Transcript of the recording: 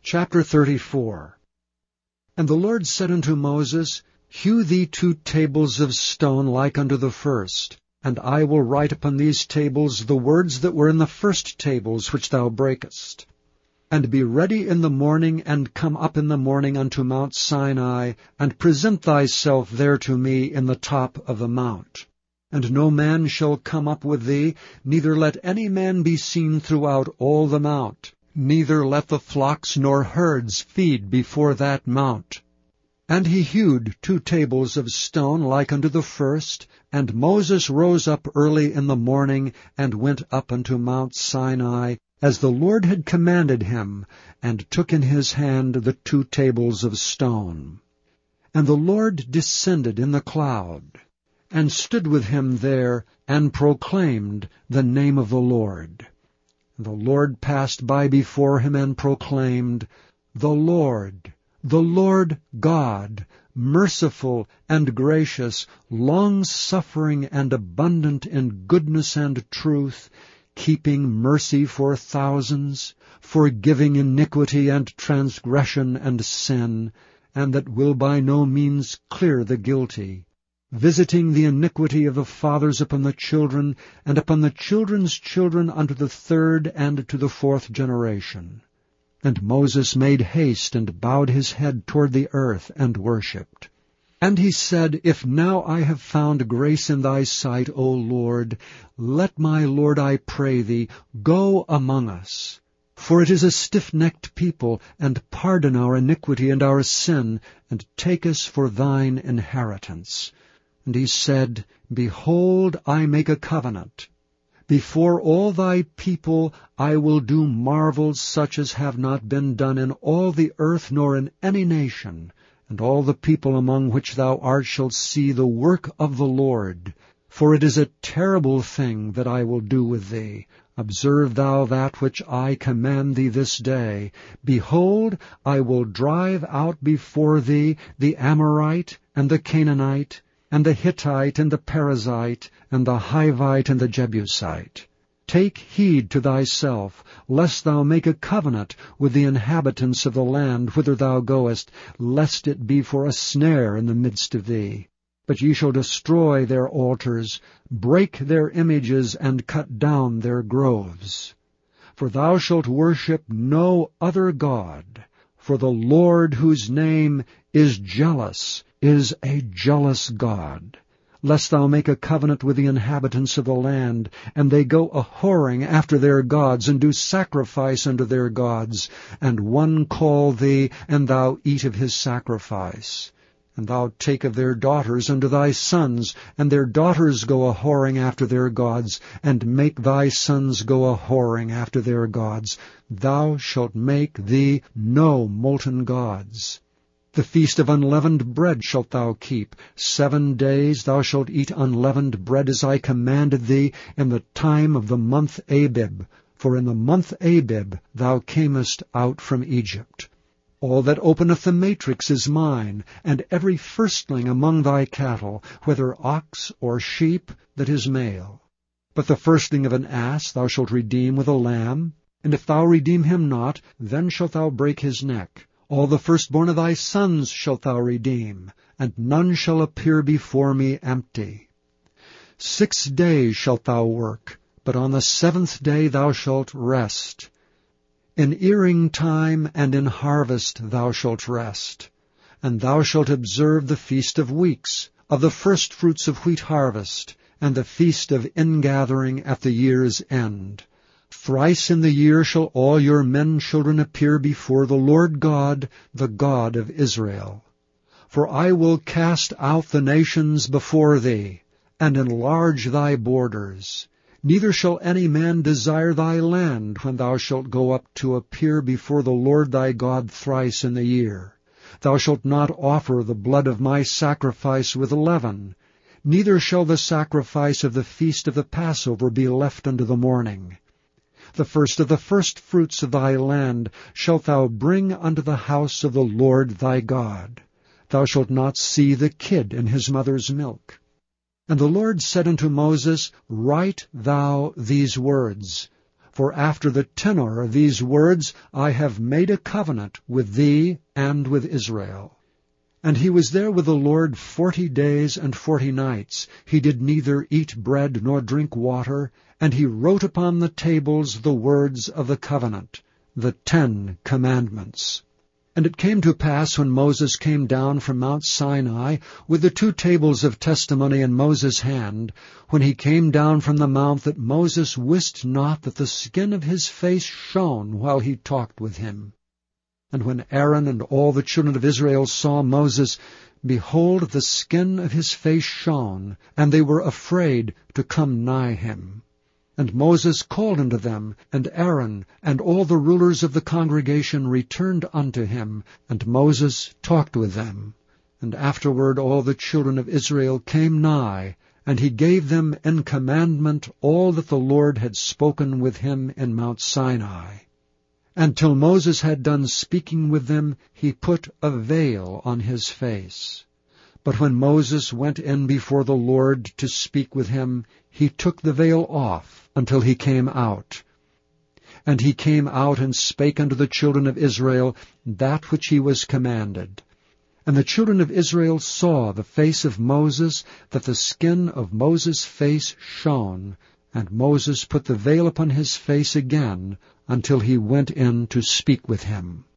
Chapter 34. And the Lord said unto Moses, Hew thee 2 tables of stone like unto the first, and I will write upon these tables the words that were in the first tables which thou breakest. And be ready in the morning, and come up in the morning unto Mount Sinai, and present thyself there to me in the top of the mount. And no man shall come up with thee, neither let any man be seen throughout all the mount. Neither let the flocks nor herds feed before that mount. And he hewed 2 tables of stone like unto the first, and Moses rose up early in the morning, and went up unto Mount Sinai, as the Lord had commanded him, and took in his hand the 2 tables of stone. And the Lord descended in the cloud, and stood with him there, and proclaimed the name of the Lord. The Lord passed by before him and proclaimed, the Lord God, merciful and gracious, long-suffering and abundant in goodness and truth, keeping mercy for thousands, forgiving iniquity and transgression and sin, and that will by no means clear the guilty, visiting the iniquity of the fathers upon the children, and upon the children's children unto the 3rd and to the 4th generation. And Moses made haste, and bowed his head toward the earth, and worshipped. And he said, If now I have found grace in thy sight, O Lord, let my Lord, I pray thee, go among us. For it is a stiff-necked people, and pardon our iniquity and our sin, and take us for thine inheritance. And he said, Behold, I make a covenant. Before all thy people I will do marvels such as have not been done in all the earth nor in any nation, and all the people among which thou art shall see the work of the Lord. For it is a terrible thing that I will do with thee. Observe thou that which I command thee this day. Behold, I will drive out before thee the Amorite, and the Canaanite, and the Hittite, and the Perizzite, and the Hivite, and the Jebusite. Take heed to thyself, lest thou make a covenant with the inhabitants of the land whither thou goest, lest it be for a snare in the midst of thee. But ye shall destroy their altars, break their images, and cut down their groves. For thou shalt worship no other God, for the Lord, whose name is jealous, is a jealous God. Lest thou make a covenant with the inhabitants of the land, and they go a-whoring after their gods, and do sacrifice unto their gods, and one call thee, and thou eat of his sacrifice. And thou take of their daughters unto thy sons, and their daughters go a-whoring after their gods, and make thy sons go a-whoring after their gods. Thou shalt make thee no molten gods. The feast of unleavened bread shalt thou keep. 7 days thou shalt eat unleavened bread, as I commanded thee, in the time of the month Abib. For in the month Abib thou camest out from Egypt. All that openeth the matrix is mine, and every firstling among thy cattle, whether ox or sheep, that is male. But the firstling of an ass thou shalt redeem with a lamb, and if thou redeem him not, then shalt thou break his neck. All the firstborn of thy sons shalt thou redeem, and none shall appear before me empty. 6 days shalt thou work, but on the 7th day thou shalt rest. In earing time and in harvest thou shalt rest. And thou shalt observe the feast of weeks, of the firstfruits of wheat harvest, and the feast of ingathering at the year's end. Thrice in the year shall all your men children appear before the Lord God, the God of Israel. For I will cast out the nations before thee, and enlarge thy borders. Neither shall any man desire thy land when thou shalt go up to appear before the Lord thy God thrice in the year. Thou shalt not offer the blood of my sacrifice with leaven, neither shall the sacrifice of the feast of the Passover be left unto the morning. The first of the firstfruits of thy land shalt thou bring unto the house of the Lord thy God. Thou shalt not see the kid in his mother's milk. And the Lord said unto Moses, Write thou these words, For after the tenor of these words I have made a covenant with thee and with Israel. And he was there with the Lord 40 days and 40 nights. He did neither eat bread nor drink water, and he wrote upon the tables the words of the covenant, the 10 commandments. And it came to pass, when Moses came down from Mount Sinai, with the 2 tables of testimony in Moses' hand, when he came down from the mount, that Moses wist not that the skin of his face shone while he talked with him. And when Aaron and all the children of Israel saw Moses, behold, the skin of his face shone, and they were afraid to come nigh him. And Moses called unto them, and Aaron and all the rulers of the congregation returned unto him, and Moses talked with them. And afterward all the children of Israel came nigh, and he gave them in commandment all that the Lord had spoken with him in Mount Sinai. And till Moses had done speaking with them, he put a veil on his face. But when Moses went in before the Lord to speak with him, he took the veil off until he came out. And he came out and spake unto the children of Israel that which he was commanded. And the children of Israel saw the face of Moses, that the skin of Moses' face shone, and Moses put the veil upon his face again until he went in to speak with him.